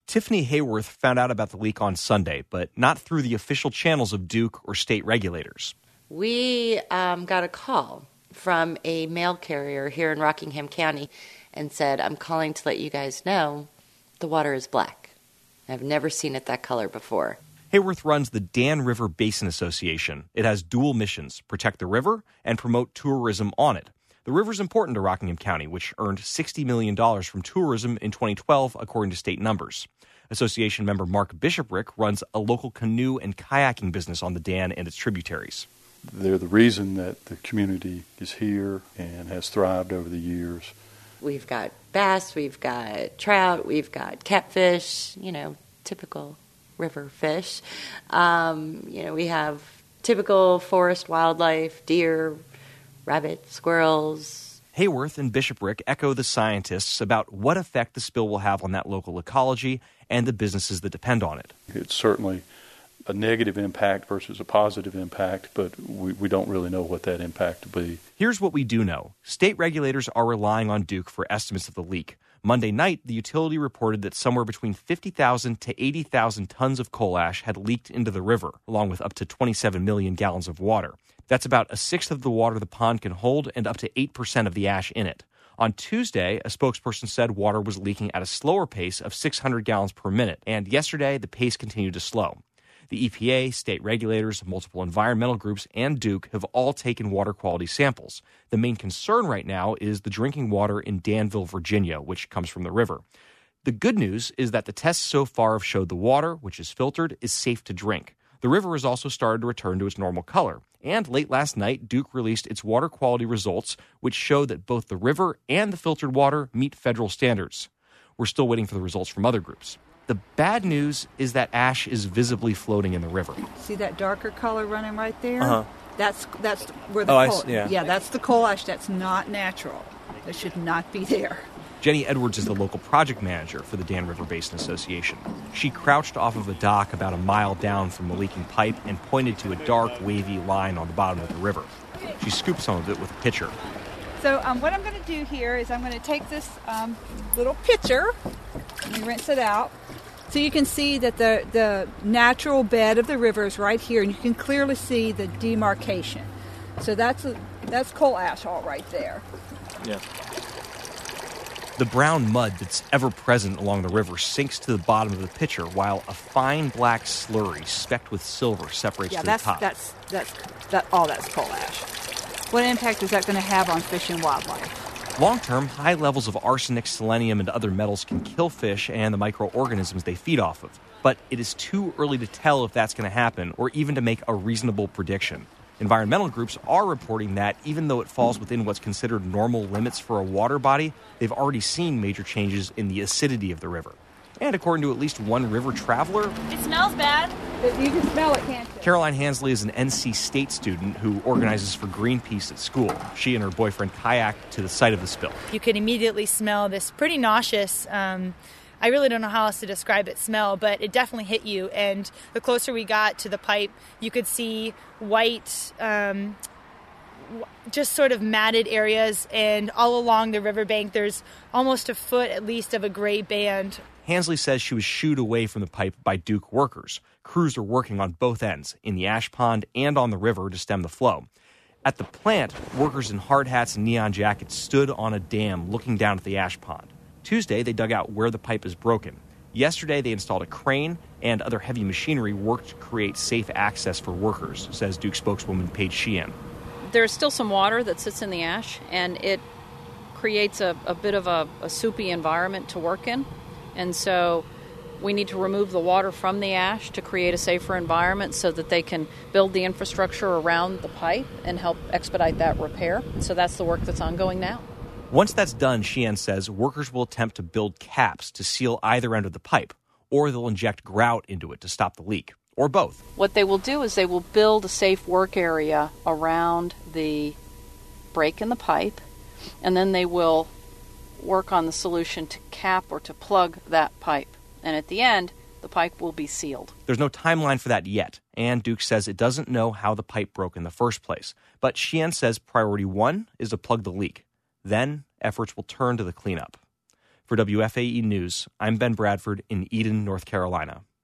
Tiffany Hayworth found out about the leak on Sunday, but not through the official channels of Duke or state regulators. We got a call from a mail carrier here in Rockingham County and said, I'm calling to let you guys know the water is black. I've never seen it that color before. Hayworth runs the Dan River Basin Association. It has dual missions: protect the river and promote tourism on it. The river is important to Rockingham County, which earned $60 million from tourism in 2012, according to state numbers. Association member Mark Bishoprick runs a local canoe and kayaking business on the Dan and its tributaries. They're the reason that the community is here and has thrived over the years. We've got bass, we've got trout, we've got catfish, typical river fish. We have typical forest wildlife, deer, rabbits, squirrels. Hayworth and Bishoprick echo the scientists about what effect the spill will have on that local ecology and the businesses that depend on it. It's certainly a negative impact versus a positive impact, but we don't really know what that impact will be. Here's what we do know. State regulators are relying on Duke for estimates of the leak. Monday night, the utility reported that somewhere between 50,000 to 80,000 tons of coal ash had leaked into the river, along with up to 27 million gallons of water. That's about a sixth of the water the pond can hold and up to 8% of the ash in it. On Tuesday, a spokesperson said water was leaking at a slower pace of 600 gallons per minute, and yesterday the pace continued to slow. The EPA, state regulators, multiple environmental groups, and Duke have all taken water quality samples. The main concern right now is the drinking water in Danville, Virginia, which comes from the river. The good news is that the tests so far have showed the water, which is filtered, is safe to drink. The river has also started to return to its normal color. And late last night, Duke released its water quality results, which show that both the river and the filtered water meet federal standards. We're still waiting for the results from other groups. The bad news is that ash is visibly floating in the river. See that darker color running right there? Uh-huh. That's where the coal. Yeah, that's the coal ash. That's not natural. It should not be there. Jenny Edwards is the local project manager for the Dan River Basin Association. She crouched off of a dock about a mile down from the leaking pipe and pointed to a dark, wavy line on the bottom of the river. She scooped some of it with a pitcher. So what I'm going to do here is I'm going to take this little pitcher and rinse it out. So you can see that the natural bed of the river is right here, and you can clearly see the demarcation. So that's coal ash all right there. Yeah. The brown mud that's ever present along the river sinks to the bottom of the pitcher, while a fine black slurry specked with silver separates to the top. That's coal ash. What impact is that going to have on fish and wildlife? Long-term, high levels of arsenic, selenium, and other metals can kill fish and the microorganisms they feed off of. But it is too early to tell if that's going to happen or even to make a reasonable prediction. Environmental groups are reporting that even though it falls within what's considered normal limits for a water body, they've already seen major changes in the acidity of the river. And according to at least one river traveler... It smells bad. You can smell it, can't you? Caroline Hansley is an NC State student who organizes for Greenpeace at school. She and her boyfriend kayaked to the site of the spill. You could immediately smell this pretty nauseous, I really don't know how else to describe it, smell, but it definitely hit you. And the closer we got to the pipe, you could see white, just sort of matted areas. And all along the riverbank, there's almost a foot at least of a gray band. Hansley says she was shooed away from the pipe by Duke workers. Crews are working on both ends, in the ash pond and on the river, to stem the flow. At the plant, workers in hard hats and neon jackets stood on a dam looking down at the ash pond. Tuesday, they dug out where the pipe is broken. Yesterday, they installed a crane and other heavy machinery worked to create safe access for workers, says Duke spokeswoman Paige Sheehan. There's still some water that sits in the ash, and it creates a bit of a soupy environment to work in. And so we need to remove the water from the ash to create a safer environment so that they can build the infrastructure around the pipe and help expedite that repair. So that's the work that's ongoing now. Once that's done, Sheehan says, workers will attempt to build caps to seal either end of the pipe, or they'll inject grout into it to stop the leak, or both. What they will do is they will build a safe work area around the break in the pipe, and then they will work on the solution to cap or to plug that pipe. And at the end, the pipe will be sealed. There's no timeline for that yet, and Duke says it doesn't know how the pipe broke in the first place. But Sheehan says priority one is to plug the leak. Then efforts will turn to the cleanup. For WFAE News, I'm Ben Bradford in Eden, North Carolina.